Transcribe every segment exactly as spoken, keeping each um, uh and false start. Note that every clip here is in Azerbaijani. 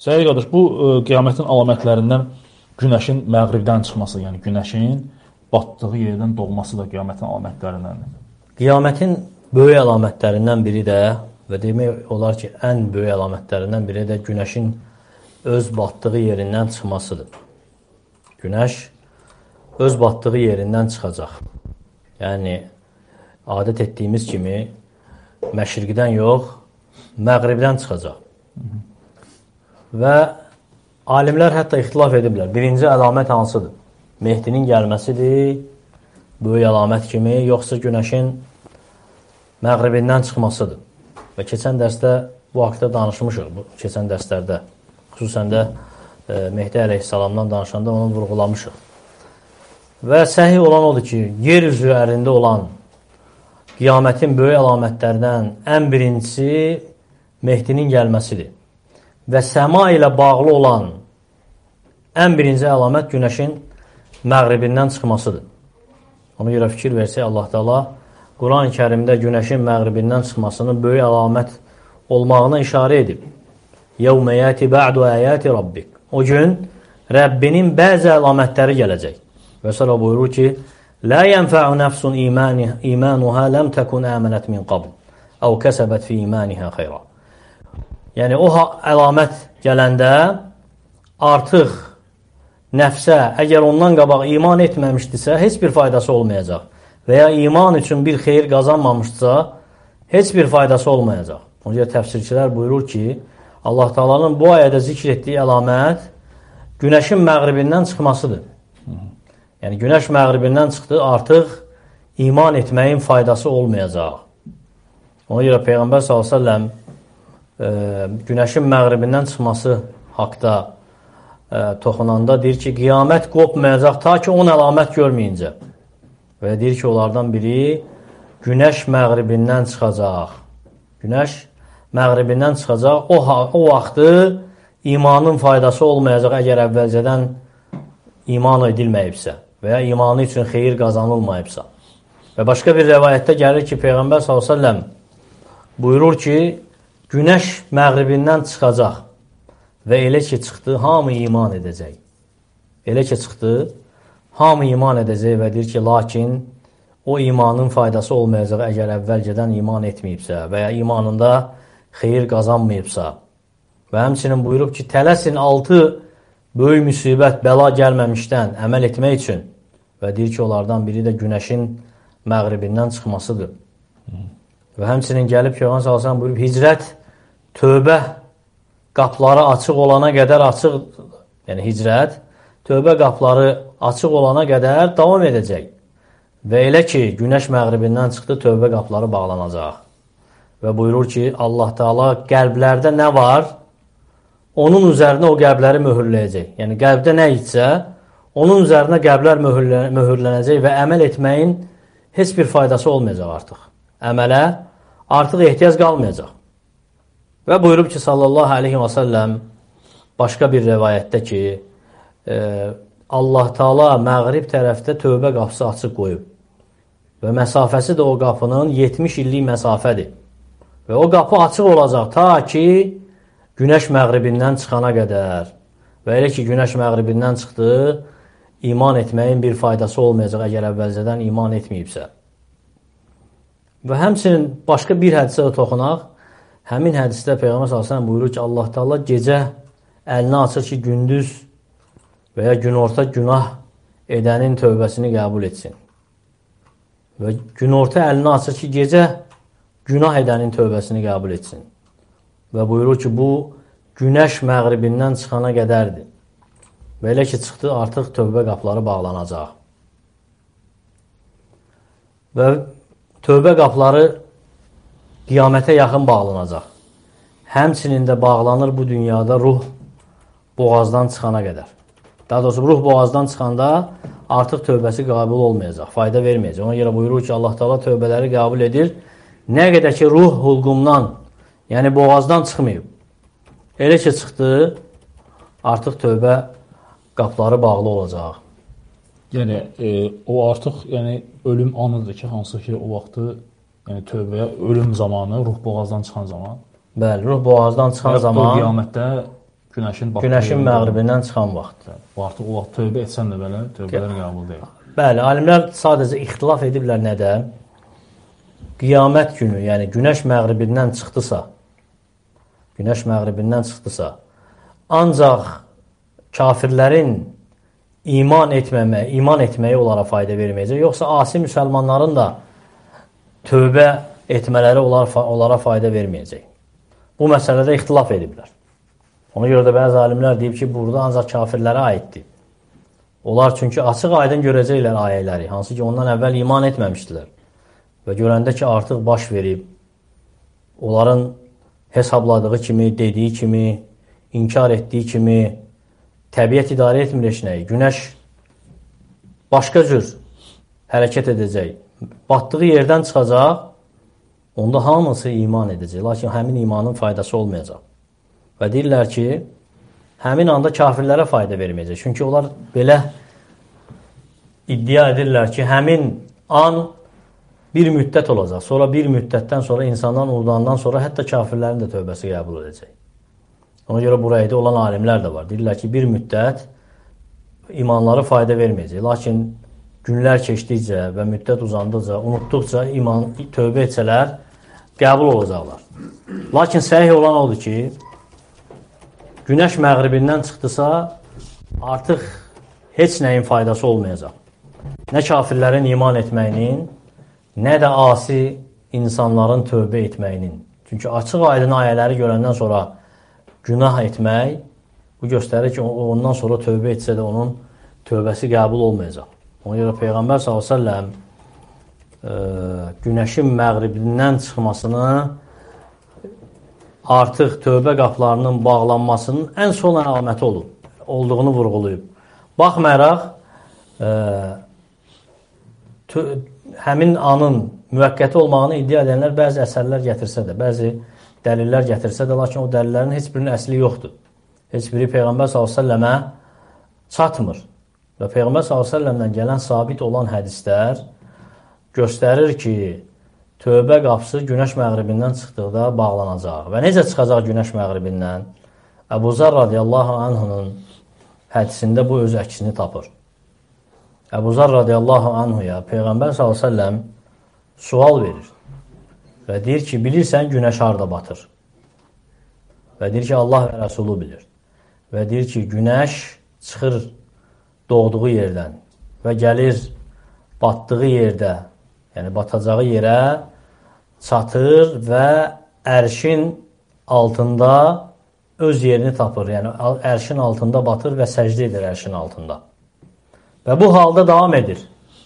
Səyyid qardaş, bu ə, qiyamətin əlamətlərindən günəşin məğribdən çıxması, yəni günəşin batdığı yerdən doğması da qiyamətin əlamətlərindəndir. Qiyamətin böyük əlamətlərindən biri də və demək olar ki, ən böyük əlamətlərindən biri də günəşin öz batdığı yerindən çıxmasıdır. Günəş öz batdığı yerindən çıxacaq. Yəni, adət etdiyimiz kimi məşriqdən yox, məğribdən çıxacaq. Və alimlər hətta ixtilaf ediblər. Birinci əlamət hansıdır? Mehdinin gəlməsidir, böyük əlamət kimi, yoxsa günəşin məğribindən çıxmasıdır. Və keçən dərsdə bu haqda danışmışıq, bu keçən dərslərdə. Xüsusən də e, Mehdi əleyhissalamdan danışanda onu vurğulamışıq. Və səhih olan odur ki, yer üzərində olan qiyamətin böyük əlamətlərindən ən birincisi Mehdinin gəlməsidir. Və səma ilə bağlı olan ən birinci əlamət günəşin məğribindən çıxmasıdır. Ona görə fikir versək, Allah Teala Quran-ı Kərimdə günəşin məğribindən çıxmasının böyük əlamət olmağına işarə edib. يَوْمَ يَاتِ بَعْدُ آيَاتِ رَبِّكَ O gün Rəbbinin bəzi əlamətləri gələcək. Və sonra buyurur ki, لَا يَنْفَعُ نَفْسٌ إِيمَانُهَا لَمْ تَكُنْ آمَنَتْ مِنْ قَبْلِ أَوْ كَسَبَتْ فِي إِيمَانِهَا خَيْرًا Yəni, o əlamət gələndə artıq nəfsə, əgər ondan qabaq iman etməmişdirsə, heç bir faydası olmayacaq. Və ya iman üçün bir xeyir qazanmamışsa, heç bir faydası olmayacaq. Ona görə təfsirçilər buyurur ki, Allah Taala'nın bu ayədə zikr etdiyi əlamət günəşin məğribindən çıxmasıdır. Yəni, günəş məğribindən çıxdı, artıq iman etməyin faydası olmayacaq. Ona görə Peyğəmbər sallallahu əleyhi və səlləm günəşin məğribindən çıxması haqda e, toxunanda deyir ki, qiyamət qopmayacaq ta ki on əlamət görməyincə. Və deyir ki, onlardan biri günəş məğribindən çıxacaq. Günəş məğribindən çıxacaq. O, o vaxtı imanın faydası olmayacaq əgər əvvəlcədən iman edilməyibsə və ya imanı üçün xeyir qazanılmayıbsa. Və başqa bir rəvayətdə gəlir ki, Peyğəmbər sallallahu əleyhi və səlləm buyurur ki, günəş məğribindən çıxacaq və elə ki çıxdı, hamı iman edəcək. Elə ki çıxdı, hamı iman edəcək və deyir ki, lakin o imanın faydası olmayacaq əgər əvvəlcədən iman etməyibsə və ya imanında xeyir qazanmayıbsa. Və həmçinin buyurub ki, tələsin altı böyük müsibət, bəla gəlməmişdən əməl etmək üçün və deyir ki, onlardan biri də günəşin məğribindən çıxmasıdır. Və həmçinin gəlib ki, Peyğəmbər sallallahu əleyhi və səlləm buyurub, hicrət tövbə qapları açıq olana qədər açıq, yəni hicrət, tövbə qapları açıq olana qədər davam edəcək. Və elə ki, günəş məğribindən çıxdı, tövbə qapları bağlanacaq. Və buyurur ki, Allah Teala qəlblərdə nə var, onun üzərinə o qəlbləri möhürləyəcək. Yəni, qəlbdə nə etsə, onun üzərinə qəlblər möhürlənəcək və əməl etməyin heç bir faydası olmayacaq artıq. Əmələ artıq ehtiyac qalmayacaq. Və buyurub ki, sallallahu aleyhi və səlləm başqa bir rəvayətdə ki, e, Allah Teala məğrib tərəfdə tövbə qapısı açıq qoyub və məsafəsi də o qapının yetmiş illik məsafədir. Və o qapı açıq olacaq ta ki, günəş məğribindən çıxana qədər. Və elə ki, günəş məğribindən çıxdı, iman etməyin bir faydası olmayacaq əgər əvvəlcədən iman etməyibsə. Və həmçinin başqa bir hədisə də toxunaq. Həmin hədisdə Peyğəmbər sallallahu əleyhi və səlləm buyurur ki, Allah Teala gecə əlini açır ki, gündüz və ya günorta günah edənin tövbəsini qəbul etsin. Və günorta əlini açır ki, gecə günah edənin tövbəsini qəbul etsin. Və buyurur ki, bu günəş məğribindən çıxana qədərdir. Və elə ki, çıxdı, artıq tövbə qapıları bağlanacaq. Və tövbə qapıları qiyamətə yaxın bağlanacaq. Həmçinin də bağlanır bu dünyada ruh boğazdan çıxana qədər. Daha doğrusu ruh boğazdan çıxanda artıq tövbəsi qəbul olmayacaq, fayda verməyəcək. Ona görə buyurur ki, Allah Teala tövbələri qəbul edir. Nə qədər ki, ruh hulqumdan, yəni boğazdan çıxmayıb. Elə ki, çıxdı, artıq tövbə qapıları bağlı olacaq. Yəni, e, o artıq yəni, ölüm anıdır ki, hansı ki, o vaxtı yəni, tövbəyə ölüm zamanı, ruh boğazdan çıxan zaman. Bəli, ruh boğazdan çıxan zaman. O qiyamətdə Günəşin batdığı Günəşin yerində məğribindən çıxan vaxtdır. o artıq o vaxt tövbə etsən də belə tövbələr qəbul deyil. Bəli, alimlər sadəcə ixtilaf ediblər nədən? Qiyamət günü, yəni günəş məğribindən çıxdısa, günəş məğribindən çıxdısa, ancaq kafirlərin iman etməməyi, iman etməyi onlara fayda verməyəcək, yoxsa asi müsəlmanların da tövbə etmələri onlara, onlara fayda verməyəcək. Bu məsələdə ixtilaf ediblər. Ona görə də bəzi alimlər deyib ki, burada ancaq kafirlərə aiddir. Onlar çünki açıq aydın görəcəklər ayələri, hansı ki ondan əvvəl iman etməmişdilər. Və görəndə ki, artıq baş verib, onların hesabladığı kimi, dediyi kimi, inkar etdiyi kimi, təbiət idarə etmir heç nəyi. Günəş başqa cür hərəkət edəcək. Batdığı yerdən çıxacaq, onda hamısı iman edəcək. Lakin həmin imanın faydası olmayacaq. Və deyirlər ki, həmin anda kafirlərə fayda verməyəcək. Çünki onlar belə iddia edirlər ki, həmin an bir müddət olacaq. Sonra bir müddətdən sonra insandan unudandan sonra hətta kafirlərin də tövbəsi qəbul edəcək. Ona görə bu rəydə olan alimlər də var. Deyirlər ki, bir müddət imanları fayda verməyəcək. Lakin günlər keçdikcə və müddət uzandıqca, unutduqca iman, tövbə etsələr, qəbul olacaqlar. Lakin səhih olan odur ki, günəş məğribindən çıxdısa, artıq heç nəyin faydası olmayacaq. Nə kafirlərin iman etməyinin, nə də asi insanların tövbə etməyinin. Çünki açıq aydın ayələri görəndən sonra günah etmək, bu göstərir ki, ondan sonra tövbə etsə də onun tövbəsi qəbul olmayacaq. Ona görə Peyğəmbər sallallahu əleyhi və səlləm günəşin məğribindən çıxmasını artıq tövbə qapılarının bağlanmasının ən son əlaməti olub, olduğunu vurğulayıb. Baxmayaraq, e, tö, həmin anın müvəqqəti olmağını iddia edənlər bəzi əsərlər gətirsə də, bəzi dəlillər gətirsə də, lakin o dəlillərin heç birinin əsli yoxdur. Heç biri Peyğəmbər sallallahu əleyhi və səlləmə çatmır. Və Peyğəmbər sallallahu əleyhi və səlləmdən gələn sabit olan hədislər göstərir ki, tövbə qapısı günəş məğribindən çıxdıqda bağlanacaq. Və necə çıxacaq günəş məğribindən? Əbu Zər radiyallahu anhunun hədisində bu öz əksini tapır. Əbu Zər radiyallahu anhuya Peyğəmbər sallallahu əleyhi və səlləm sual verir. Və deyir ki, bilirsən günəş harda batır? Və deyir ki, Allah və Rəsulu bilir. Və deyir ki, günəş çıxır doğduğu yerdən və gəlir batdığı yerdə, yəni batacağı yerə çatır və ərşin altında öz yerini tapır. Yəni ərşin altında batır və səcdə edir ərşin altında. Və bu halda davam edir.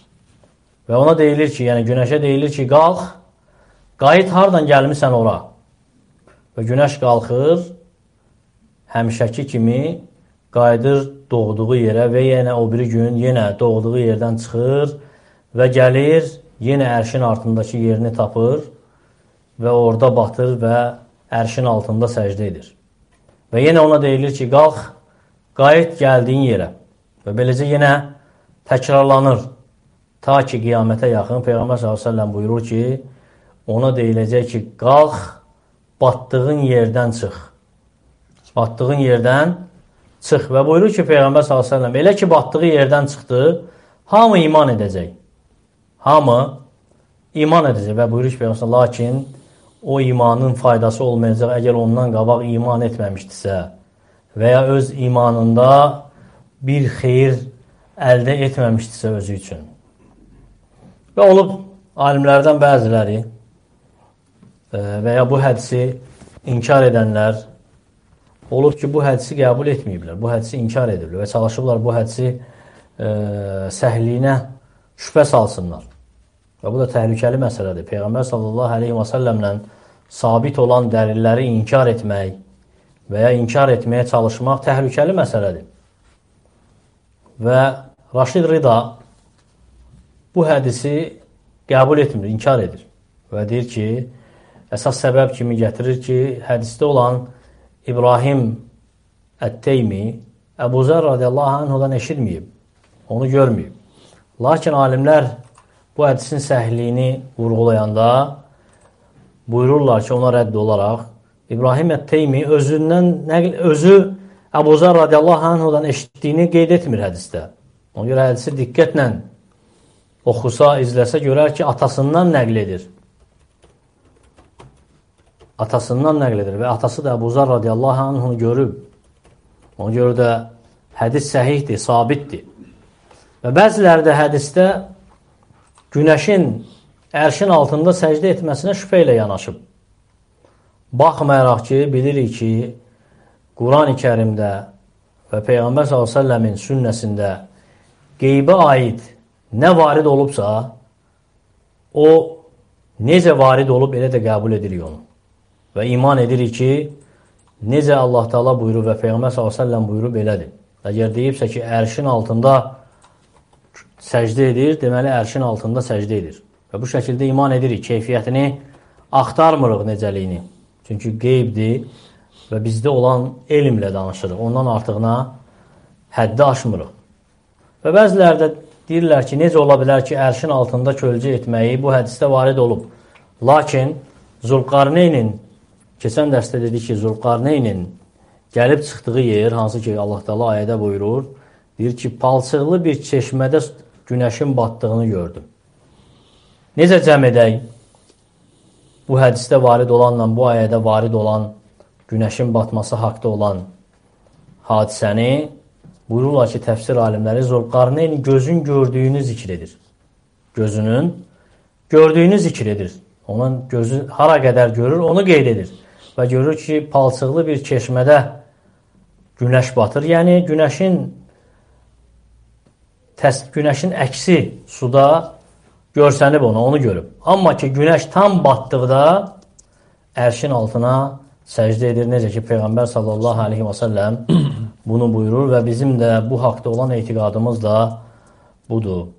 Və ona deyilir ki, yəni günəşə deyilir ki, qalx, qayıt hardan gəlmisən ora. Və günəş qalxır, həmişəki kimi qayıdır doğduğu yerə və yenə o biri gün yenə doğduğu yerdən çıxır və gəlir, yenə ərşin altındakı yerini tapır və orada batır və ərşin altında səcdə edir. Və yenə ona deyilir ki, qalx, qayıt gəldiyin yerə. Və beləcə yenə təkrarlanır. Ta ki, qiyamətə yaxın Peyğəmbər sallallahu əleyhi və səlləm buyurur ki, ona deyiləcək ki, qalx, batdığın yerdən çıx. Batdığın yerdən çıx. Və buyurur ki, Peyğəmbər sallallahu əleyhi və səlləm, elə ki, batdığı yerdən çıxdı, hamı iman edəcək. Hamı iman edəcək. Və buyurur ki, Peyğəmbər, lakin o imanın faydası olmayacaq əgər ondan qabaq iman etməmişdirsə və ya öz imanında bir xeyir əldə etməmişdirsə özü üçün. Və olub alimlərdən bəziləri və ya bu hədisi inkar edənlər olub ki, bu hədisi qəbul etməyiblər, bu hədisi inkar ediblər və çalışıblar bu hədisi e, səhliyinə şübhə salsınlar. Və bu da təhlükəli məsələdir. Peyğəmbər sallallahu əleyhi və səlləmlə sabit olan dəlilləri inkar etmək və ya inkar etməyə çalışmaq təhlükəli məsələdir. Və Raşid Rida bu hədisi qəbul etmir, inkar edir. Və deyir ki, əsas səbəb kimi gətirir ki, hədisdə olan İbrahim Ət-Teymi Əbu Zər radiyallahu anhudan eşitməyib, onu görməyib. Lakin alimlər bu hədisin səhliyini vurğulayanda buyururlar ki, ona rədd olaraq İbrahim Ət-Teymi özündən, özü Əbu Zər radiyallahu anhudan eşitdiyini qeyd etmir hədisdə. Ona görə hədisi diqqətlə oxusa, izləsə görər ki, atasından nəql edir. Atasından nəql edir və atası da Əbu Zər radiyallahu anhunu görüb. Ona görə də hədis səhihdir, sabitdir. Və bəziləri də hədisdə günəşin ərşin altında səcdə etməsinə şübhə ilə yanaşıb. Baxmayaraq ki, bilirik ki, Quran-ı Kərimdə və Peyğəmbər sallallahu əleyhi və səlləmin sünnəsində qeybə aid nə varid olubsa, o necə varid olub, elə də qəbul edirik onu. Və iman edirik ki, necə Allah Teala buyurub və Peyğəmbər sallallahu əleyhi və səlləm buyurub, elədir. Əgər deyibsə ki, ərşin altında səcdə edir, deməli, ərşin altında səcdə edir. Və bu şəkildə iman edirik, keyfiyyətini axtarmırıq necəliyini. Çünki qeybdir və bizdə olan elmlə danışırıq. Ondan artıqına həddi aşmırıq. Və bəziləri də deyirlər ki, necə ola bilər ki, ərşin altında kölcə etməyi bu hədisdə varid olub. Lakin Zülqarneynin, keçən dərsdə dedik ki, Zülqarneynin gəlib çıxdığı yer, hansı ki Allah Teala ayədə buyurur, deyir ki, palçıqlı bir çeşmədə günəşin batdığını gördüm. Necə cəm edək? Bu hədisdə varid olanla, bu ayədə varid olan günəşin batması haqda olan hadisəni buyururlar ki, təfsir alimləri Zülqarneyn gözün gördüyünü zikr edir. Gözünün gördüyünü zikr edir. Onun gözü hara qədər görür, onu qeyd edir. Və görür ki, palçıqlı bir çeşmədə günəş batır. Yəni, günəşin, günəşin əksi suda görsənib onu, onu görüb. Amma ki, günəş tam batdıqda ərşin altına səcdə edir. Necə ki, Peyğəmbər sallallahu aleyhi və səlləm bunu buyurur və bizim də bu haqda olan etiqadımız da budur.